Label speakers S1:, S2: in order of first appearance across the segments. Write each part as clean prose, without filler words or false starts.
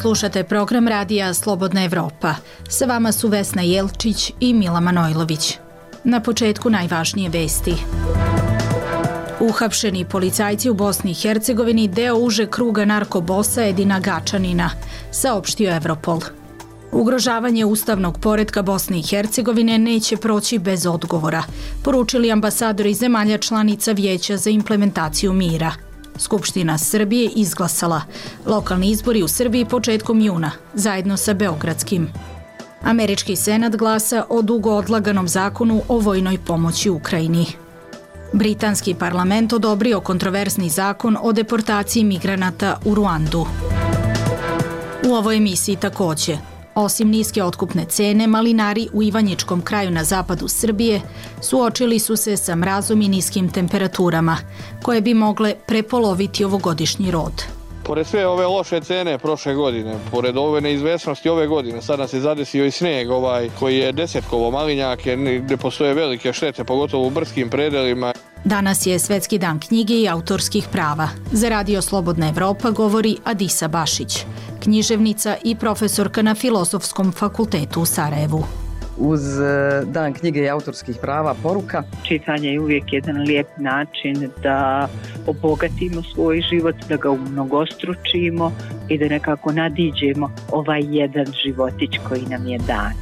S1: Slušate program radija Slobodna Evropa. Sa vama su Vesna Jelčić i Mila Manojlović. Na početku najvažnije vesti. Uhapšeni policajci u Bosni i Hercegovini deo uže kruga narkobosa Edina Gačanina, saopštio Evropol. Ugrožavanje ustavnog poretka Bosne i Hercegovine neće proći bez odgovora, poručili ambasadori zemalja članica Vijeća za implementaciju mira. Skupština Srbije izglasala lokalni izbori u Srbiji početkom juna, zajedno sa beogradskim. Američki senat glasa o dugo odlaganom zakonu o vojnoj pomoći Ukrajini. Britanski parlament odobrio kontroversni zakon o deportaciji migranata u Ruandu. U ovoj emisiji takođe, osim niske otkupne cene, malinari u Ivanjičkom kraju na zapadu Srbije suočili su se sa mrazom i niskim temperaturama, koje bi mogle prepoloviti ovogodišnji rod.
S2: Pored sve ove loše cene prošle godine, pored ove neizvesnosti ove godine, sad nas je zadesio i snijeg koji je desetkovo malinjake, gdje postoje velike štete, pogotovo u brskim predelima.
S1: Danas je Svetski dan knjige i autorskih prava. Za Radio Slobodna Evropa govori Adisa Bašić, književnica i profesorka na Filozofskom fakultetu u Sarajevu.
S3: Uz dan knjige i autorskih prava poruka.
S4: Čitanje je uvijek jedan lijep način da obogatimo svoj život, da ga umnogostručimo i da nekako nadiđemo ovaj jedan životić koji nam je dan.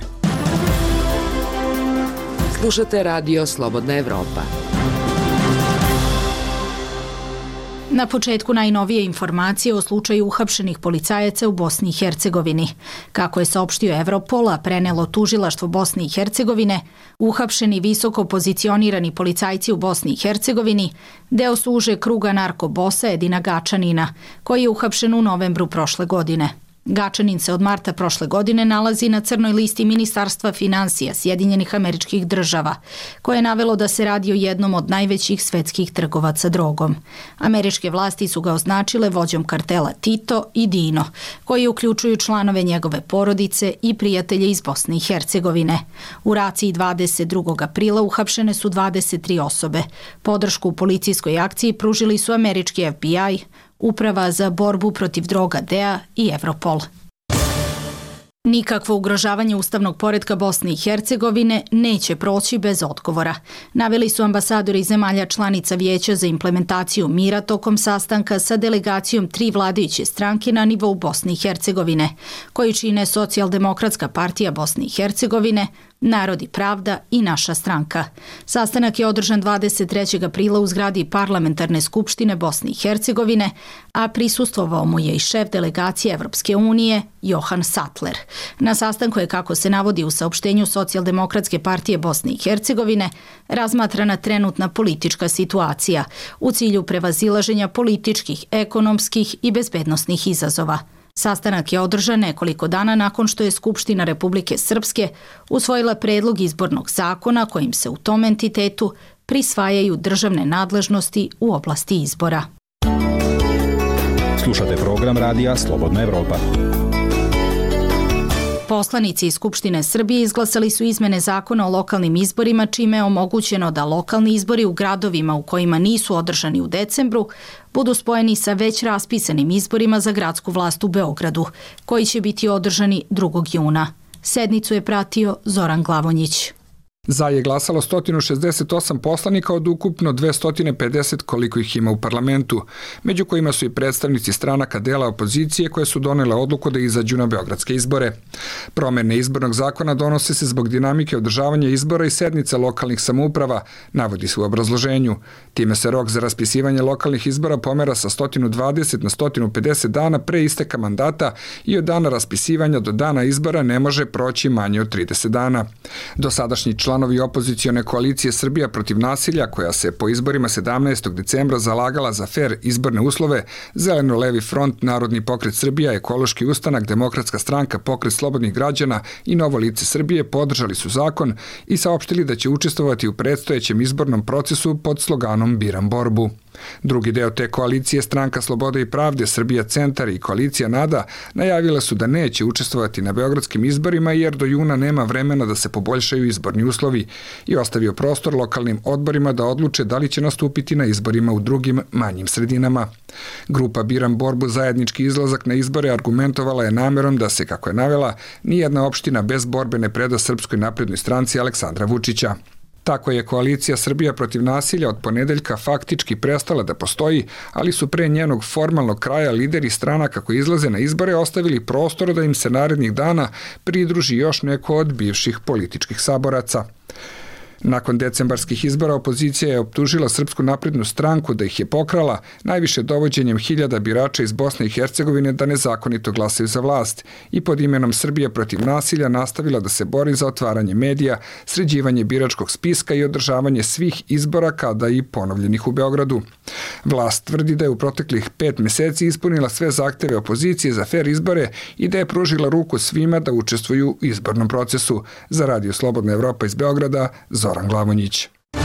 S5: Slušate Radio Slobodna Evropa.
S1: Na početku najnovije informacije o slučaju uhapšenih policajaca u Bosni i Hercegovini. Kako je saopštio Evropol, a prenelo tužilaštvo Bosne i Hercegovine, uhapšeni visoko pozicionirani policajci u Bosni i Hercegovini deo su uže kruga narkobosa Edina Gačanina, koji je uhapšen u novembru prošle godine. Gačanin se od marta prošle godine nalazi na crnoj listi Ministarstva finansija Sjedinjenih Američkih Država, koje je navelo da se radi o jednom od najvećih svetskih trgovaca drogom. Američke vlasti su ga označile vođom kartela Tito i Dino, koji uključuju članove njegove porodice i prijatelje iz Bosne i Hercegovine. U raciji 22. aprila uhapšene su 23 osobe. Podršku u policijskoj akciji pružili su američki FBI, Uprava za borbu protiv droga DEA i Evropol. Nikakvo ugrožavanje ustavnog poretka Bosne i Hercegovine neće proći bez odgovora, naveli su ambasadori zemalja članica Vijeća za implementaciju mira tokom sastanka sa delegacijom 3 vladajuće stranke na nivou Bosne i Hercegovine, koji čine Socijaldemokratska partija Bosne i Hercegovine, Narod i pravda i Naša stranka. Sastanak je održan 23. aprila u zgradi Parlamentarne skupštine Bosne i Hercegovine, a prisustvovao mu je i šef delegacije Evropske unije Johan Sattler. Na sastanku je, kako se navodi u saopštenju Socijaldemokratske partije Bosne i Hercegovine, razmatrana trenutna politička situacija u cilju prevazilaženja političkih, ekonomskih i bezbednosnih izazova. Sastanak je održan nekoliko dana nakon što je Skupština Republike Srpske usvojila predlog izbornog zakona kojim se u tom entitetu prisvajaju državne nadležnosti u oblasti izbora.
S6: Slušate program radija Slobodna Evropa.
S1: Poslanici iz Skupštine Srbije izglasali su izmene zakona o lokalnim izborima, čime je omogućeno da lokalni izbori u gradovima u kojima nisu održani u decembru budu spojeni sa već raspisanim izborima za gradsku vlast u Beogradu, koji će biti održani 2. juna. Sednicu je pratio Zoran Glavonjić.
S7: Za je glasalo 168 poslanika od ukupno 250 koliko ih ima u parlamentu, među kojima su i predstavnici stranaka dela opozicije koje su donele odluku da izađu na beogradske izbore. Promene izbornog zakona donose se zbog dinamike održavanja izbora i sednica lokalnih samouprava, navodi se u obrazloženju. Time se rok za raspisivanje lokalnih izbora pomera sa 120 na 150 dana pre isteka mandata i od dana raspisivanja do dana izbora ne može proći manje od 30 dana. Dosadašnji članovi opozicione koalicije Srbija protiv nasilja, koja se po izborima 17. decembra zalagala za fer izborne uslove, Zeleno-levi front, Narodni pokret Srbija, Ekološki ustanak, Demokratska stranka, Pokret slobodnih građana i Novo lice Srbije podržali su zakon i saopštili da će učestvovati u predstojećem izbornom procesu pod sloganom Biram borbu. Drugi deo te koalicije, Stranka Slobode i pravde, Srbija centar i koalicija NADA, najavile su da neće učestvovati na beogradskim izborima jer do juna nema vremena da se poboljšaju izborni uslovi i ostavio prostor lokalnim odborima da odluče da li će nastupiti na izborima u drugim manjim sredinama. Grupa Biram borbu zajednički izlazak na izbore argumentovala je namerom da se, kako je navela, nijedna opština bez borbe ne preda Srpskoj naprednoj stranci Aleksandra Vučića. Tako je koalicija Srbija protiv nasilja od ponedeljka faktički prestala da postoji, ali su pre njenog formalnog kraja lideri stranaka koji izlaze na izbore ostavili prostor da im se narednih dana pridruži još neko od bivših političkih saboraca. Nakon decembarskih izbora opozicija je optužila Srpsku naprednu stranku da ih je pokrala, najviše dovođenjem hiljada birača iz Bosne i Hercegovine da nezakonito glasaju za vlast i pod imenom Srbija protiv nasilja nastavila da se bori za otvaranje medija, sređivanje biračkog spiska i održavanje svih izbora kada i ponovljenih u Beogradu. Vlast tvrdi da je u proteklih 5 meseci ispunila sve zahteve opozicije za fer izbore i da je pružila ruku svima da učestvuju u izbornom procesu. Za Radio Slobodna Evropa iz Beograda, Zoran Glavonjić.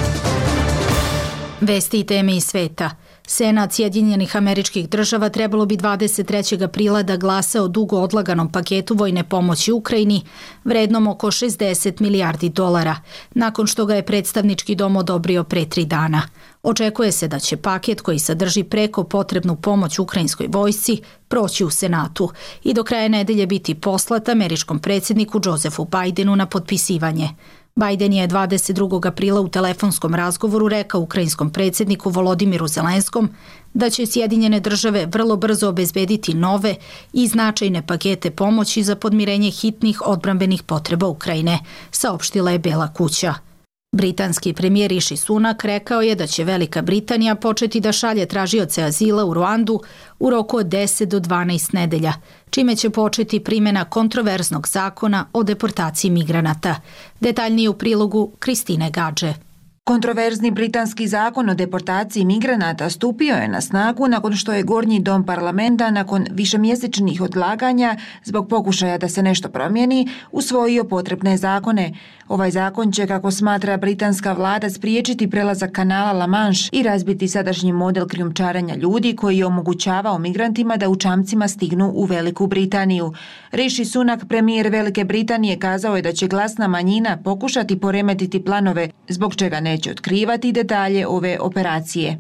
S1: Vesti i teme iz sveta. Senat Sjedinjenih Američkih Država trebalo bi 23. aprila da glasa o dugo odlaganom paketu vojne pomoći Ukrajini, vrednom oko 60 milijardi dolara, nakon što ga je predstavnički dom odobrio pre 3 dana. Očekuje se da će paket koji sadrži preko potrebnu pomoć ukrajinskoj vojsci proći u Senatu i do kraja nedelje biti poslat američkom predsjedniku Josefu Bidenu na potpisivanje. Biden je 22. aprila u telefonskom razgovoru rekao ukrajinskom predsjedniku Volodimiru Zelenskom da će Sjedinjene države vrlo brzo obezbediti nove i značajne pakete pomoći za podmirenje hitnih odbrambenih potreba Ukrajine, saopštila je Bela kuća. Britanski premijer Rishi Sunak rekao je da će Velika Britanija početi da šalje tražioce azila u Ruandu u roku od 10 do 12 nedelja, čime će početi primjena kontroverznog zakona o deportaciji migranata. Detaljnije u prilogu Kristine Gadže.
S8: Kontroverzni britanski zakon o deportaciji migranata stupio je na snagu nakon što je Gornji dom parlamenta nakon višemjesečnih odlaganja zbog pokušaja da se nešto promijeni usvojio potrebne zakone. Ovaj zakon će, kako smatra britanska vlada, spriječiti prelazak kanala La Manche i razbiti sadašnji model krijumčarenja ljudi koji je omogućavao migrantima da u čamcima stignu u Veliku Britaniju. Rishi Sunak, premijer Velike Britanije, kazao je da će glasna manjina pokušati poremetiti planove, zbog čega neće otkrivati detalje ove operacije.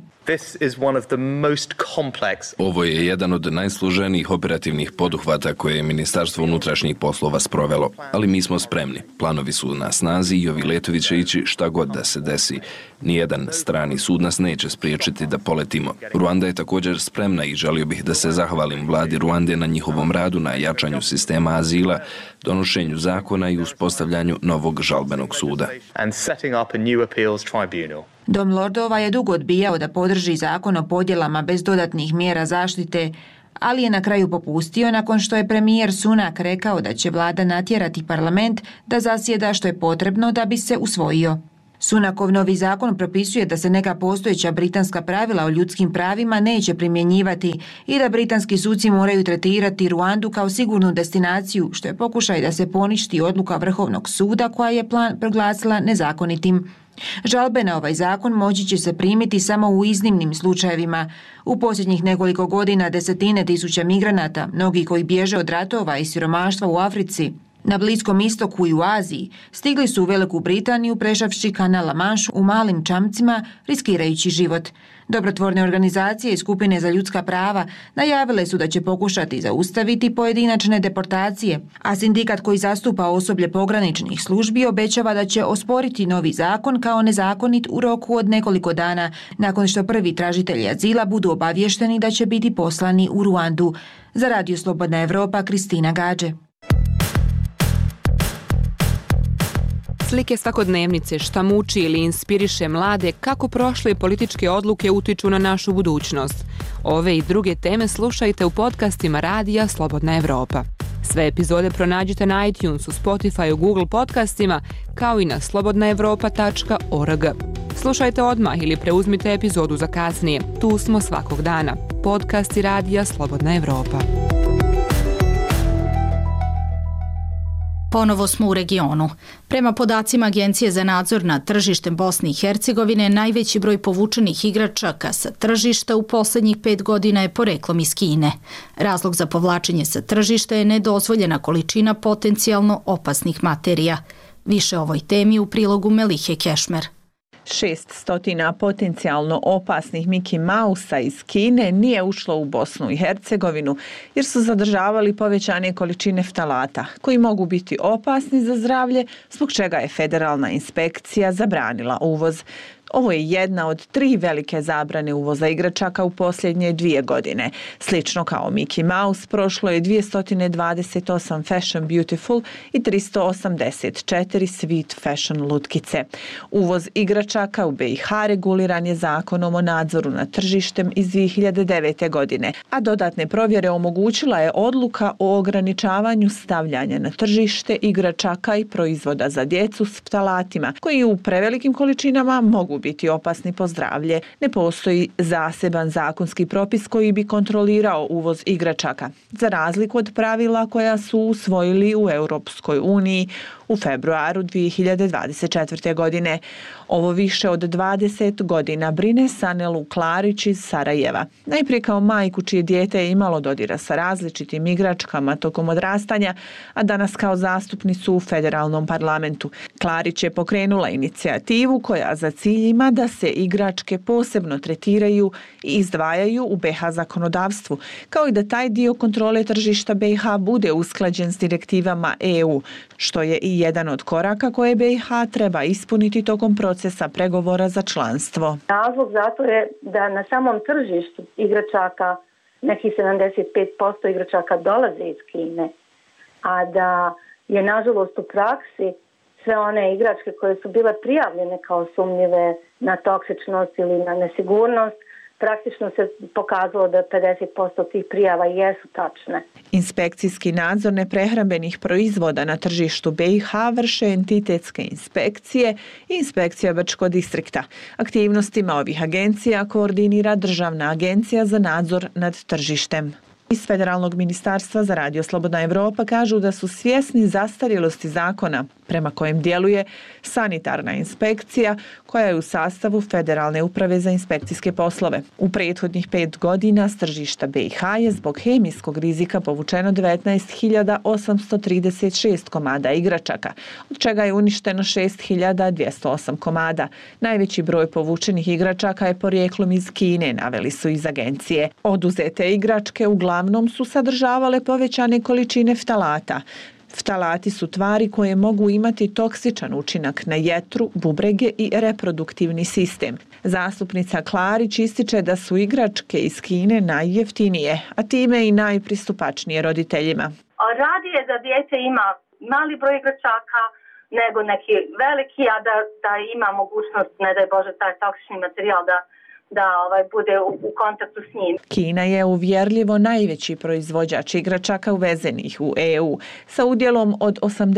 S9: Ovo je jedan od najsloženijih operativnih poduhvata koje je Ministarstvo unutrašnjih poslova sprovelo, ali mi smo spremni. Planovi su na snazi i ovi letovi će ići šta god da se desi. Nijedan strani sud nas neće spriječiti da poletimo. Ruanda je također spremna i želio bih da se zahvalim vladi Ruande na njihovom radu na jačanju sistema azila, donošenju zakona i uspostavljanju novog žalbenog suda.
S8: Dom lordova je dugo odbijao da podrži zakon o podjelama bez dodatnih mjera zaštite, ali je na kraju popustio nakon što je premijer Sunak rekao da će vlada natjerati parlament da zasjeda što je potrebno da bi se usvojio. Sunakov novi zakon propisuje da se neka postojeća britanska pravila o ljudskim pravima neće primjenjivati i da britanski suci moraju tretirati Ruandu kao sigurnu destinaciju, što je pokušaj da se poništi odluka Vrhovnog suda koja je plan proglasila nezakonitim. Žalbe na ovaj zakon moći će se primiti samo u iznimnim slučajevima. U posljednjih nekoliko godina desetine tisuća migranata, mnogi koji bježe od ratova i siromaštva u Africi, na Bliskom istoku i u Aziji, stigli su u Veliku Britaniju prešavši kanal La Manche u malim čamcima, riskirajući život. Dobrotvorne organizacije i skupine za ljudska prava najavile su da će pokušati zaustaviti pojedinačne deportacije, a sindikat koji zastupa osoblje pograničnih službi obećava da će osporiti novi zakon kao nezakonit u roku od nekoliko dana nakon što prvi tražitelji azila budu obavješteni da će biti poslani u Ruandu. Za Radio Slobodna Evropa, Kristina Gadže.
S10: Slike svakodnevnice, šta muči ili inspiriše mlade, kako prošle političke odluke utiču na našu budućnost. Ove i druge teme slušajte u podcastima Radija Slobodna Evropa. Sve epizode pronađite na iTunesu, Spotifyu, Google podcastima, kao i na slobodnaevropa.org. Slušajte odmah ili preuzmite epizodu za kasnije. Tu smo svakog dana. Podcasti Radija Slobodna Evropa.
S1: Ponovo smo u regionu. Prema podacima Agencije za nadzor nad tržištem Bosne i Hercegovine, najveći broj povučenih igračaka sa tržišta u posljednjih 5 godina je poreklom iz Kine. Razlog za povlačenje sa tržišta je nedozvoljena količina potencijalno opasnih materija. Više o ovoj temi u prilogu Melihe Kešmer.
S11: 600 potencijalno opasnih Mickey Mausa iz Kine nije ušlo u Bosnu i Hercegovinu jer su zadržavali povećane količine ftalata koji mogu biti opasni za zdravlje, zbog čega je federalna inspekcija zabranila uvoz. Ovo je jedna od 3 velike zabrane uvoza igračaka u posljednje 2 godine. Slično kao Mickey Mouse, prošlo je 228 Fashion Beautiful i 384 Sweet Fashion lutkice. Uvoz igračaka u BiH reguliran je zakonom o nadzoru nad tržištem iz 2009. godine, a dodatne provjere omogućila je odluka o ograničavanju stavljanja na tržište igračaka i proizvoda za djecu s ftalatima, koji u prevelikim količinama mogu biti opasni po zdravlje. Ne postoji zaseban zakonski propis koji bi kontrolirao uvoz igračaka, za razliku od pravila koja su usvojili u Europskoj uniji u februaru 2024. godine. Ovo više od 20 godina brine Sanelu Klarić iz Sarajeva. Najprije kao majku čije dijete je imalo dodira sa različitim igračkama tokom odrastanja, a danas kao zastupnicu u federalnom parlamentu. Klarić je pokrenula inicijativu koja za cilj ima da se igračke posebno tretiraju i izdvajaju u BiH zakonodavstvu, kao i da taj dio kontrole tržišta BiH bude usklađen s direktivama EU, što je i jedan od koraka koje BiH treba ispuniti tokom procesa pregovora za članstvo.
S12: Razlog zato je da na samom tržištu igračaka nekih 75% igračaka dolaze iz Kine, a da je nažalost u praksi sve one igračke koje su bile prijavljene kao sumnjive na toksičnost ili na nesigurnost, praktično se pokazalo da 50% tih prijava jesu tačne.
S11: Inspekcijski nadzor neprehrambenih proizvoda na tržištu BiH vrše entitetske inspekcije i inspekcija Brčko distrikta. Aktivnostima ovih agencija koordinira Državna agencija za nadzor nad tržištem. Iz Federalnog ministarstva za Radio Slobodna Evropa kažu da su svjesni zastarjelosti zakona prema kojem djeluje sanitarna inspekcija koja je u sastavu Federalne uprave za inspekcijske poslove. U prethodnih 5 godina s tržišta BiH je zbog hemijskog rizika povučeno 19.836 komada igračaka, od čega je uništeno 6.208 komada. Najveći broj povučenih igračaka je porijeklom iz Kine, naveli su iz agencije. Oduzete igračke uglavnom su sadržavale povećane količine ftalata. Ftalati su tvari koje mogu imati toksičan učinak na jetru, bubrege i reproduktivni sistem. Zastupnica Klarić ističe da su igračke iz Kine najjeftinije, a time i najpristupačnije roditeljima.
S12: Radije da dijete ima mali broj igračaka nego neki veliki, a da ima mogućnost, ne daj Bože, taj toksični materijal da bude u kontaktu s njim.
S11: Kina je uvjerljivo najveći proizvođač igračaka uvezenih u EU sa udjelom od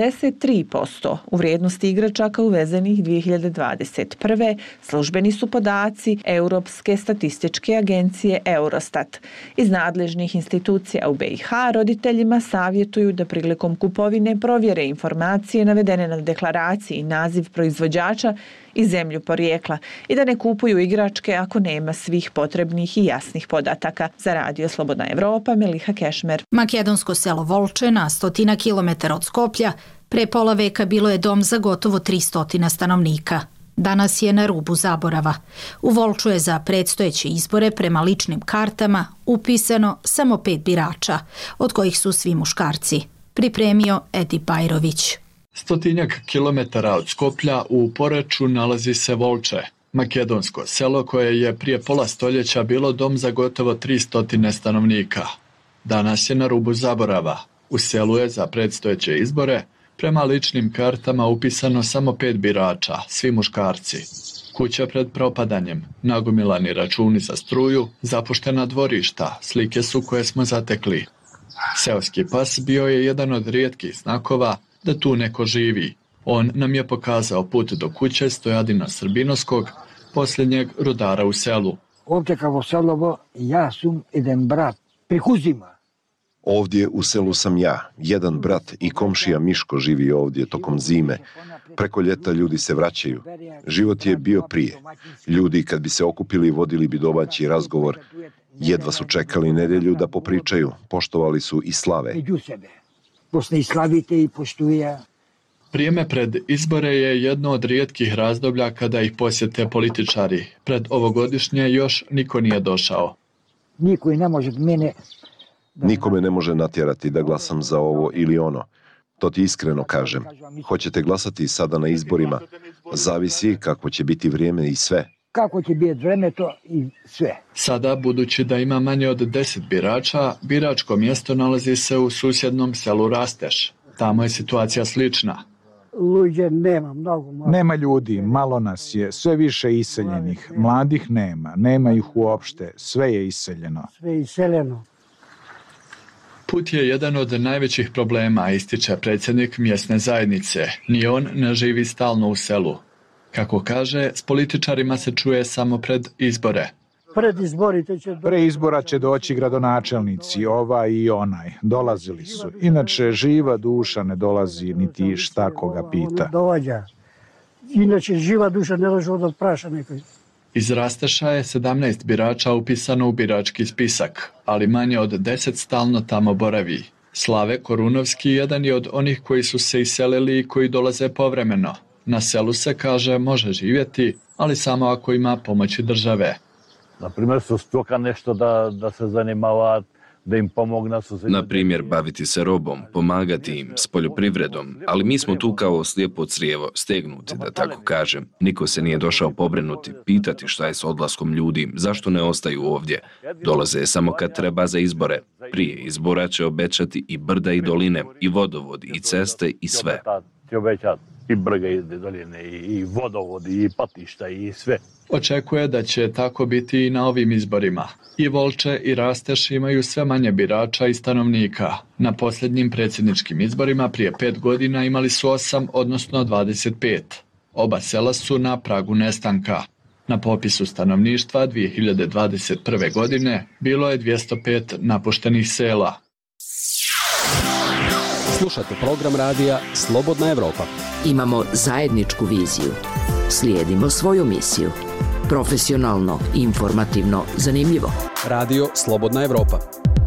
S11: 83% u vrijednosti igračaka uvezenih 2021. Službeni su podaci Europske statističke agencije Eurostat. Iz nadležnih institucija u BiH roditeljima savjetuju da prilikom kupovine provjere informacije navedene na deklaraciji i naziv proizvođača i zemlju porijekla i da ne kupuju igračke ako nema svih potrebnih i jasnih podataka. Za Radio Slobodna Evropa, Meliha Kešmer.
S1: Makedonsko selo Volče na 100 km od Skoplja pre pola veka bilo je dom za gotovo 300 stanovnika. Danas je na rubu zaborava. U Volču je za predstojeće izbore prema ličnim kartama upisano samo 5 birača, od kojih su svi muškarci. Pripremio Edi Bajrović.
S13: 100 kilometara od Skoplja u Poreču nalazi se Volče, makedonsko selo koje je prije pola stoljeća bilo dom za gotovo 300 stanovnika. Danas je na rubu zaborava. U selu je za predstojeće izbore prema ličnim kartama upisano samo 5 birača, svi muškarci. Kuća pred propadanjem, nagomilani računi za struju, zapuštena dvorišta, slike su koje smo zatekli. Seoski pas bio je jedan od rijetkih znakova da tu neko živi. On nam je pokazao put do kuće Stojadina Srbinovskog, posljednjeg rudara u selu.
S14: Ovdje kao Selovo, ja sam jedan brat, Pehuzima. Ovdje u selu sam ja, jedan brat i komšija Miško živi ovdje tokom zime. Preko ljeta ljudi se vraćaju. Život je bio prije. Ljudi kad bi se okupili vodili bi domaći razgovor. Jedva su čekali nedjelju da popričaju. Poštovali su i slave.
S13: Vrijeme pred izbore je jedno od rijetkih razdoblja kada ih posjete političari. Pred ovogodišnje još niko nije došao.
S14: Niko me ne može natjerati da glasam za ovo ili ono. To ti iskreno kažem. Hoćete glasati sada na izborima? Zavisi kako će biti vrijeme i sve.
S15: Kako će biti vrijeme to i sve.
S13: Sada, budući da ima manje od 10 birača, biračko mjesto nalazi se u susjednom selu Rasteš. Tamo je situacija slična.
S16: Nema ljudi, malo nas je, sve više iseljenih. Mladih nema ih uopšte, sve je iseljeno.
S13: Put je jedan od najvećih problema, ističe predsjednik mjesne zajednice. Ni on ne živi stalno u selu. Kako kaže, s političarima se čuje samo pred izbore.
S16: Pre izbora će doći gradonačelnici, ovaj i onaj. Dolazili su. Inače, živa duša ne dolazi niti šta koga pita.
S15: Inače, živa duša ne dolazi od praša nekoj.
S13: Iz Rasteša je 17 birača upisano u birački spisak, ali manje od 10 stalno tamo boravi. Slave Korunovski jedan je od onih koji su se iselili i koji dolaze povremeno. Na selu se, kaže, može živjeti, ali samo ako ima pomoći države.
S17: Na primjer, su stoka nešto da se zanimava, da im pomogna.
S9: Na primjer, baviti se robom, pomagati im s poljoprivredom, ali mi smo tu kao slijepo crijevo, stegnuti, da tako kažem. Niko se nije došao pobrinuti, pitati šta je s odlaskom ljudi, zašto ne ostaju ovdje. Dolaze samo kad treba za izbore. Prije izbora će obećati i brda i doline, i vodovodi, i ceste, i sve.
S17: I brga i doline, i vodovodi, i patišta, i sve.
S13: Očekuje da će tako biti i na ovim izborima. I Volče i Rasteš imaju sve manje birača i stanovnika. Na posljednjim predsjedničkim izborima prije 5 godina imali su 8, odnosno 25. Oba sela su na pragu nestanka. Na popisu stanovništva 2021. godine bilo je 205 napuštenih sela.
S18: Slušate program radija Slobodna Evropa.
S5: Imamo zajedničku viziju. Slijedimo svoju misiju. Profesionalno, informativno, zanimljivo.
S18: Radio Slobodna Evropa.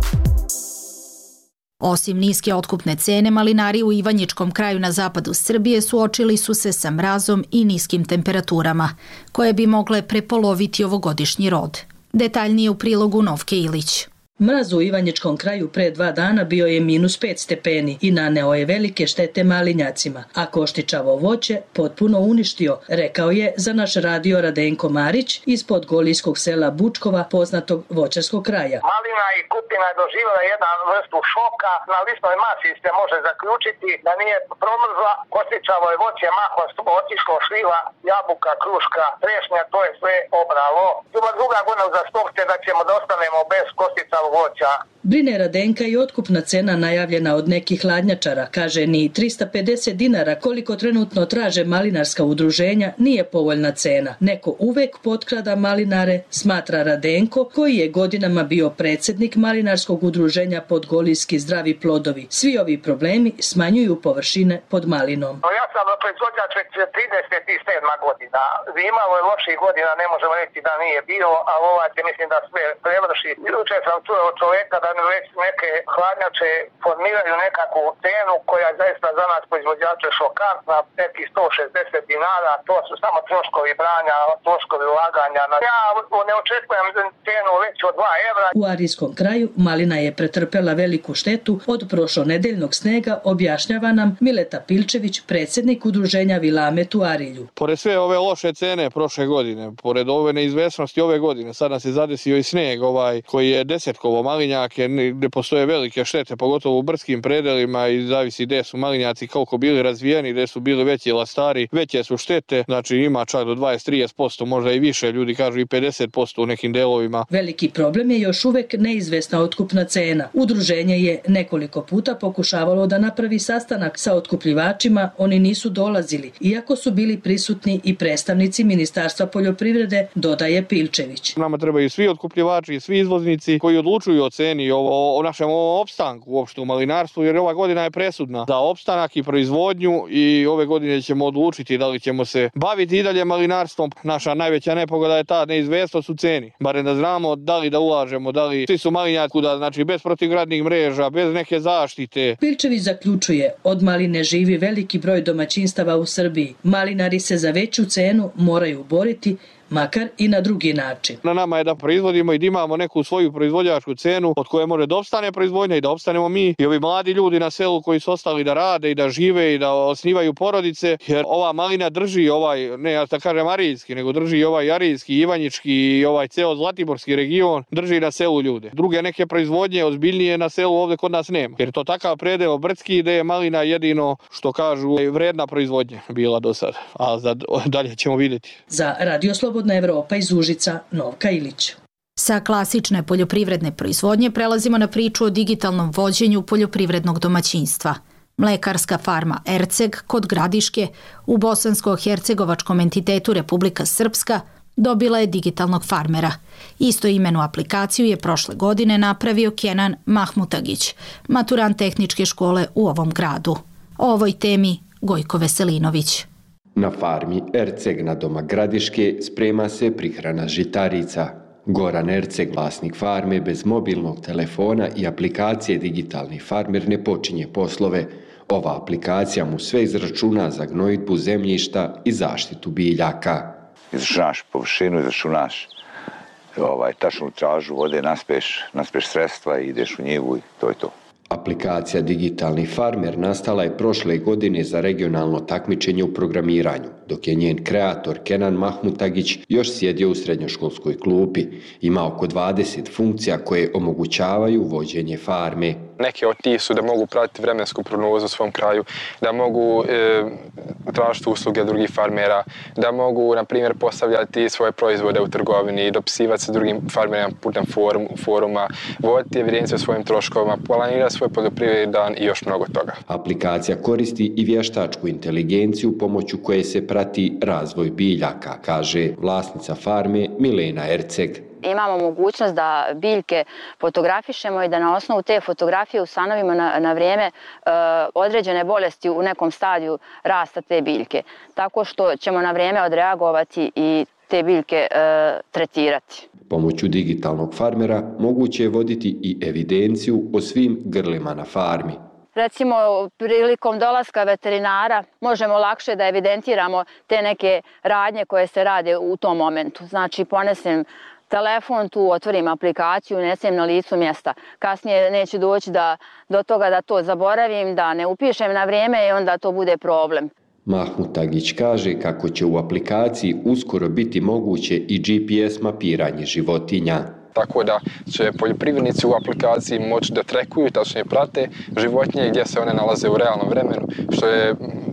S1: Osim niske otkupne cene, malinari u Ivanjičkom kraju na zapadu Srbije suočili su se sa mrazom i niskim temperaturama, koje bi mogle prepoloviti ovogodišnji rod. Detaljnije u prilogu Novke Ilić.
S19: Mraz u Ivanjičkom kraju pre 2 dana bio je -5 stepeni i naneo je velike štete malinjacima, a koštičavo voće potpuno uništio, rekao je za naš radio Radenko Marić iz podgolijskog sela Bučkova, poznatog voćarskog kraja.
S20: Malina i kupina je doživjela jedan vrstu šoka. Na listnoj masi se može zaključiti da nije promrzla, koštičavo je voće mahom otišlo, šljiva, jabuka, kruška, trešnja, to je sve obralo. Druga godina za stokte da ćemo da ostanemo bez košticavog voća.
S19: Brine Radenka i otkupna cena najavljena od nekih hladnjačara. Kaže, ni 350 dinara koliko trenutno traže malinarska udruženja nije povoljna cena. Neko uvek potkrada malinare, smatra Radenko, koji je godinama bio predsjednik malinarskog udruženja Podgolijski zdravi plodovi. Svi ovi problemi smanjuju površine pod malinom.
S20: Ja sam proizvođač već 37 godina. Imalo je loših godina, ne možemo reći da nije bilo, ali ovaj će mislim da sve prevrši. Juče sam čuo od čovjeka da već neke hladnjače formiraju nekakvu cenu koja je zaista za nas proizvođače šokantna, nekih 160 dinara, to su samo troškovi branja, troškovi ulaganja. Ja ne očekujem cenu već od 2 evra.
S19: U Arijskom kraju malina je pretrpela veliku štetu od prošlonedeljnog snega, objašnjava nam Mileta Pilčević, predsjednik udruženja Vilamet u Arilju.
S2: Pored sve ove loše cene prošle godine, pored ove neizvesnosti ove godine, sad nas je zadesio i sneg koji je desetkovo malinjake, gdje postoje velike štete, pogotovo u brdskim predelima i zavisi gdje su malinjaci koliko bili razvijeni, gdje su bili veći lastari, veće su štete, znači ima čak do 20-30%, možda i više, ljudi kažu i 50% u nekim delovima.
S19: Veliki problem je još uvek neizvesna otkupna cena. Udruženje je nekoliko puta pokušavalo da napravi sastanak sa otkupljivačima, oni nisu dolazili, iako su bili prisutni i predstavnici Ministarstva poljoprivrede, dodaje Pilčević.
S2: Nama trebaju svi otkupljivači i svi izvoznici koji odlučuju o ceni i o našem opstanku uopšte u malinarstvu, jer ova godina je presudna za opstanak i proizvodnju i ove godine ćemo odlučiti da li ćemo se baviti i dalje malinarstvom. Naša najveća nepogoda je ta neizvesnost u ceni. Barem da znamo da li da ulažemo, da li svi su malinjaci kuda, znači bez protivgradnih mreža, bez neke zaštite.
S19: Pirčević zaključuje, od maline živi veliki broj domaćinstava u Srbiji. Malinari se za veću cenu moraju boriti, makar i na drugi način.
S2: Na nama je da proizvodimo i da imamo neku svoju proizvođačku cenu od koje može da opstane proizvodnja i da opstanemo mi i ovi mladi ljudi na selu koji su ostali da rade i da žive i da osnivaju porodice, jer ova malina drži ne ja da kažem arijski, nego drži ovaj arijski, ivanjički i ovaj ceo zlatiborski region, drži na selu ljude. Druge neke proizvodnje ozbiljnije na selu ovdje kod nas nema, jer je to takav predeo brdski da je malina jedino što kažu vredna proizvodnja bila do sada, a dalje ćemo vidjeti.
S19: Za Radio Slobodna Evropa iz Užica, Novka Ilić.
S1: Sa klasične poljoprivredne proizvodnje prelazimo na priču o digitalnom vođenju poljoprivrednog domaćinstva. Mlekarska farma Erceg kod Gradiške u bosansko-hercegovačkom entitetu Republika Srpska dobila je digitalnog farmera. Istoimenu aplikaciju je prošle godine napravio Kenan Mahmutagić, maturant tehničke škole u ovom gradu. O ovoj temi Gojko Veselinović.
S21: Na farmi Erceg na Doma Gradiške sprema se prihrana žitarica. Goran Erceg, vlasnik farme, bez mobilnog telefona i aplikacije Digitalni farmer ne počinje poslove. Ova aplikacija mu sve izračuna za gnojidbu zemljišta i zaštitu biljaka.
S22: Izračunaš površinu, izračunaš tačnu tražu vode, naspeš sredstva i ideš u njivu i to je to.
S21: Aplikacija Digitalni farmer nastala je prošle godine za regionalno takmičenje u programiranju, dok je njen kreator Kenan Mahmutagić još sjedio u srednjoškolskoj klupi. Ima oko 20 funkcija koje omogućavaju vođenje farme.
S23: Neke od tih su da mogu pratiti vremensku prognozu u svom kraju, da mogu tražiti usluge drugih farmera, da mogu, na primjer, postavljati svoje proizvode u trgovini, dopisivati se drugim farmerima putem foruma, voditi evidenciju o svojim troškovima, planirati svoj poljoprivredni dan i još mnogo toga.
S21: Aplikacija koristi i vještačku inteligenciju pomoću koje se prati razvoj biljaka, kaže vlasnica farme Milena Erceg.
S24: Imamo mogućnost da biljke fotografišemo i da na osnovu te fotografije ustanovimo na vrijeme određene bolesti u nekom stadiju rasta te biljke. Tako što ćemo na vrijeme odreagovati i te biljke tretirati.
S21: Pomoću digitalnog farmera moguće je voditi i evidenciju o svim grlima na farmi.
S24: Recimo, prilikom dolaska veterinara možemo lakše da evidentiramo te neke radnje koje se rade u tom momentu. Znači, ponesem telefon, tu otvorim aplikaciju, unesem na licu mjesta. Kasnije neće doći do toga da to zaboravim, da ne upišem na vrijeme i onda to bude problem.
S21: Mahmutagić kaže kako će u aplikaciji uskoro biti moguće i GPS mapiranje životinja.
S23: Tako da će poljoprivrednici u aplikaciji moći da trekuju, tačnije prate životinje gdje se one nalaze u realnom vremenu, što je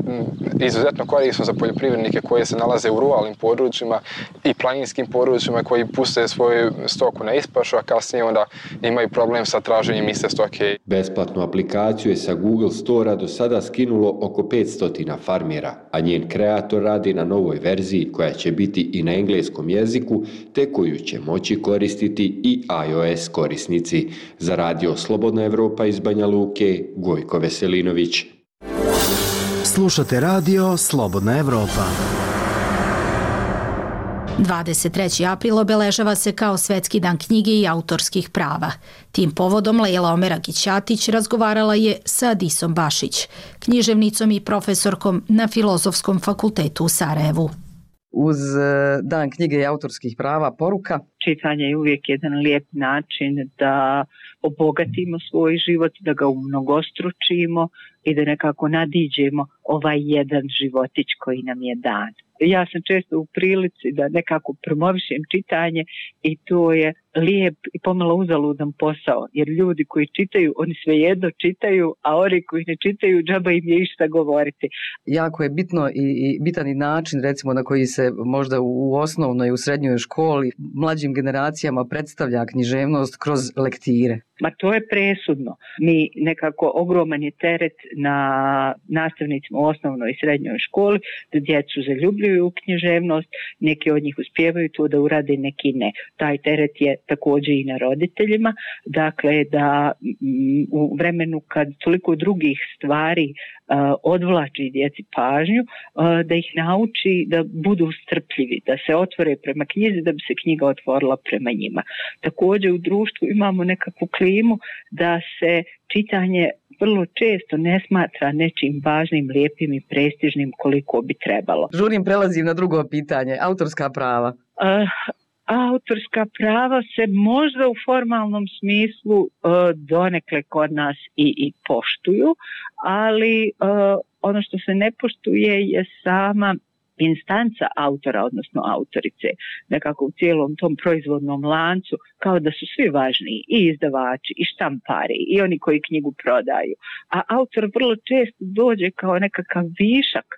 S23: izuzetno korisno za poljoprivrednike koji se nalaze u ruralnim područjima i planinskim područjima koji puste svoju stoku na ispašu, a kasnije onda imaju problem sa traženjem iste stoke.
S21: Besplatnu aplikaciju je sa Google Store-a do sada skinulo oko 500 farmera, a njen kreator radi na novoj verziji koja će biti i na engleskom jeziku, te koju će moći koristiti i iOS korisnici. Za Radio Slobodna Evropa iz Banja Luke, Gojko Veselinović.
S25: Slušate Radio Slobodna Evropa.
S1: 23. april obeležava se kao Svetski dan knjige i autorskih prava. Tim povodom Lejla Omeragić-Ćatić razgovarala je sa Adisom Bašić, književnicom i profesorkom na Filozofskom fakultetu u Sarajevu.
S3: Uz dan knjige i autorskih prava poruka.
S4: Čitanje je uvijek jedan lijep način da obogatimo svoj život, da ga umnogostručimo i da nekako nadiđemo ovaj jedan životić koji nam je dan. Ja sam često u prilici da nekako promovišem čitanje i to je lijep i pomalo uzaludan posao, jer ljudi koji čitaju, oni svejedno čitaju, a oni koji ne čitaju, džaba im je išta govoriti.
S3: Jako je bitno i bitan i način, recimo, na koji se možda u osnovnoj i u srednjoj školi mlađim generacijama predstavlja književnost kroz lektire.
S4: Ma to je presudno. Mi nekako ogroman je teret na nastavnicima u osnovnoj i srednjoj školi da djecu zaljubljuju u književnost, neki od njih uspijevaju to da urade, neki ne. Taj teret je također i na roditeljima, dakle da u vremenu kad toliko drugih stvari odvlači djeci pažnju, da ih nauči da budu strpljivi, da se otvore prema knjizi, da bi se knjiga otvorila prema njima. Također u društvu imamo nekakvu klimu da se čitanje vrlo često ne smatra nečim važnim, lijepim i prestižnim koliko bi trebalo.
S3: Žurim, prelazim na drugo pitanje. Autorska prava.
S4: Autorska prava se možda u formalnom smislu donekle kod nas i poštuju, ali ono što se ne poštuje je sama instanca autora, odnosno autorice, nekako u cijelom tom proizvodnom lancu, kao da su svi važniji, i izdavači, i štampari, i oni koji knjigu prodaju. A autor vrlo često dođe kao nekakav višak,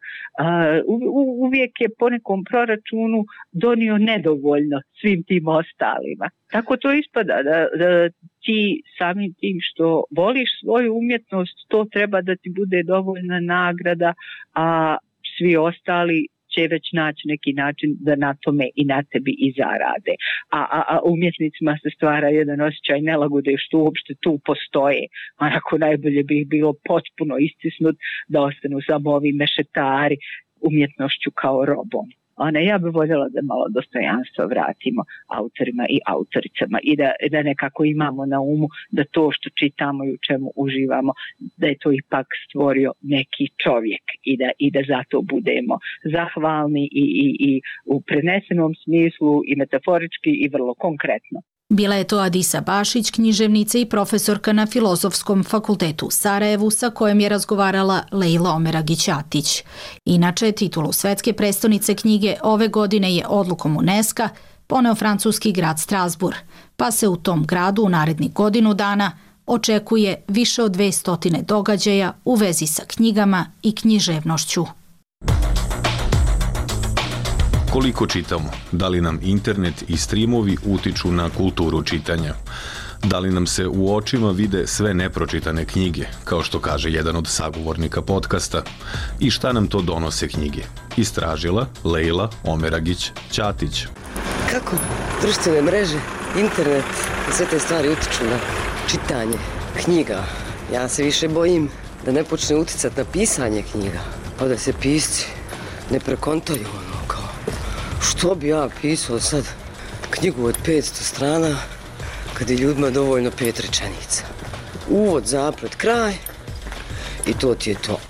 S4: uvijek je po nekom proračunu donio nedovoljno svim tim ostalima. Tako to ispada, da ti samim tim što voliš svoju umjetnost, to treba da ti bude dovoljna nagrada, a svi ostali će već naći neki način da na tome i na tebi i zarade. A umjetnicima se stvara jedan osjećaj nelagode što uopšte tu postoje. Onako najbolje bi ih bilo potpuno istisnut da ostanu samo ovi mešetari umjetnošću kao robom. Ja bih voljela da malo dostojanstva vratimo autorima i autoricama i da nekako imamo na umu da to što čitamo i u čemu uživamo, da je to ipak stvorio neki čovjek i da zato budemo zahvalni i u prenesenom smislu i metaforički i vrlo konkretno.
S1: Bila je to Adisa Bašić, književnica i profesorka na Filozofskom fakultetu u Sarajevu, sa kojom je razgovarala Lejla Omeragić-Atić. Inače, titulu svetske prestonice knjige ove godine je odlukom UNESCO poneo francuski grad Strasbourg, pa se u tom gradu u narednih godinu dana očekuje više od 200 događaja u vezi sa knjigama i književnošću.
S6: Koliko čitamo? Da li nam internet i streamovi utiču na kulturu čitanja? Da li nam se u očima vide sve nepročitane knjige, kao što kaže jedan od sagovornika podcasta? I šta nam to donose knjige? Istražila Lejla Omeragić-Ćatić.
S7: Kako društvene mreže, internet i sve te stvari utiču na čitanje knjiga? Ja se više bojim da ne počne uticati na pisanje knjiga, pa da se pisci ne prekontaju kao što bi ja pisao sad knjigu od 500 strana kad je ljudima dovoljno 5 rečenica. Uvod, zaplet, kraj i to ti je to.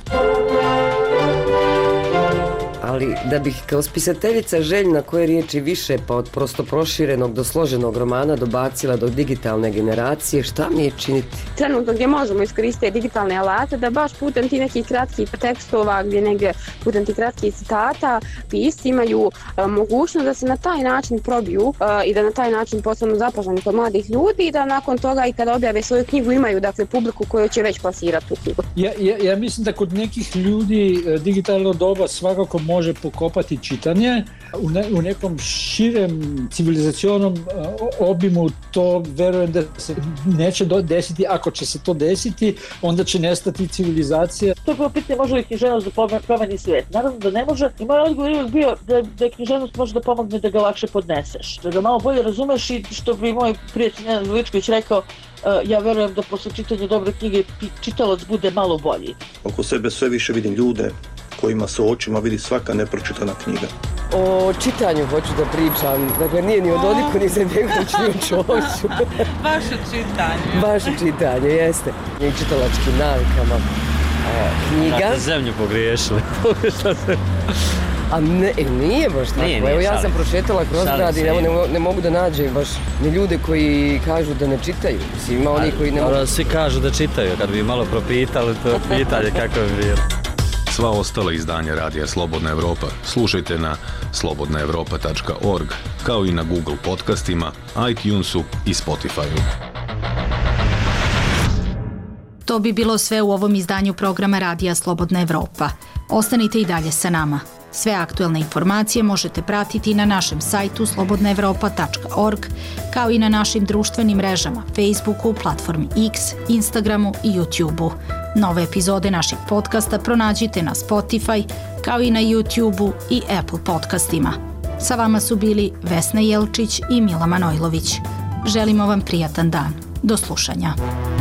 S7: Ali da bih kao spisateljica željna koje riječi više pa od prosto proširenog do složenog romana dobacila do digitalne generacije, šta mi je činiti?
S8: Trenutno gdje možemo iskoristiti digitalne alate da baš putem ti nekih kratkih tekstova, gdje negdje putem ti kratkih citata pisci imaju mogućnost da se na taj način probiju i da na taj način postanu zapaženi kod mladih ljudi i da nakon toga i kada objave svoju knjigu imaju dakle publiku koju će već plasirati tu knjigu.
S10: Ja mislim da kod nekih ljudi digitalno doba svakako može pokopati čitanje. U nekom širem civilizacionom obimu to verujem da se neće desiti. Ako će se to desiti, onda će nestati civilizacija.
S12: To je bilo pitanje može li književnost da promeni svijet. Naravno da ne može. I moj odgovor je bio da književnost može da pomogne da ga lakše podneseš. Da ga malo bolje razumeš i što bi moj prijatelj Nenad Veličković rekao, ja verujem da posle čitanja dobre knjige čitalac bude malo bolji.
S26: Oko sebe sve više vidim ljude kojima se u očima vidi svaka nepročitana knjiga.
S7: O čitanju hoću da pričam. Dakle, nije ni o Dodiku, ni Izetbegoviću, ni o Čoviću.
S27: Vaše čitanje.
S7: Vaše čitanje, jeste. I čitalačkim navikama. Knjiga.
S27: Da ste zemlju pogriješili.
S7: A nije baš tako.
S27: Nije,
S7: evo ja sam prošetala kroz grad i ne mogu da nađem baš ni ljude koji kažu da ne čitaju. Ima oni koji ne mogu.
S27: Svi kažu da čitaju. Kad bi malo propitali, to pitanje kako bi bilo.
S6: Sva ostala izdanja Radija Slobodna Evropa slušajte na slobodnaevropa.org, kao i na Google podcastima, iTunesu i Spotifyu.
S1: To bi bilo sve u ovom izdanju programa Radija Slobodna Evropa. Ostanite i dalje sa nama. Sve aktuelne informacije možete pratiti na našem sajtu slobodnaevropa.org, kao i na našim društvenim mrežama Facebooku, platformi X, Instagramu i YouTubeu. Nove epizode naših podcasta pronađite na Spotify, kao i na YouTubeu i Apple podcastima. Sa vama su bili Vesna Jelčić i Mila Manojlović. Želimo vam prijatan dan. Do slušanja.